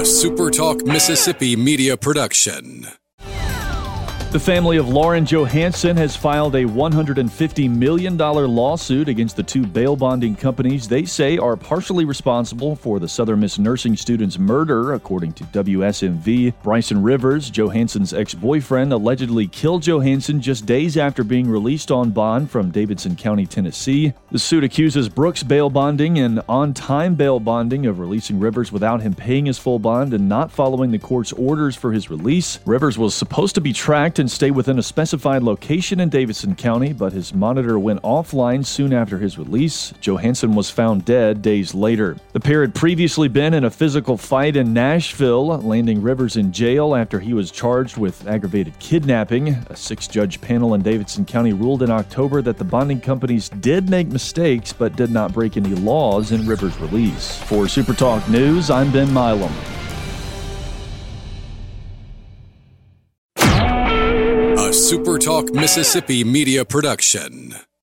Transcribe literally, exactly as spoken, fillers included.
A SuperTalk Mississippi media production. The family of Lauren Johansson has filed a one hundred fifty million dollars lawsuit against the two bail bonding companies they say are partially responsible for the Southern Miss nursing student's murder, according to W S M V. Bryson Rivers, Johansson's ex-boyfriend, allegedly killed Johansson just days after being released on bond from Davidson County, Tennessee. The suit accuses Brooks Bail Bonding and On-Time Bail Bonding of releasing Rivers without him paying his full bond and not following the court's orders for his release. Rivers was supposed to be tracked and stay within a specified location in Davidson County, but his monitor went offline soon after his release. Johansson was found dead days later. The pair had previously been in a physical fight in Nashville, landing Rivers in jail after he was charged with aggravated kidnapping. A six-judge panel in Davidson County ruled in October that the bonding companies did make mistakes but did not break any laws in Rivers' release. For SuperTalk News, I'm Ben Milam. A SuperTalk Mississippi media production.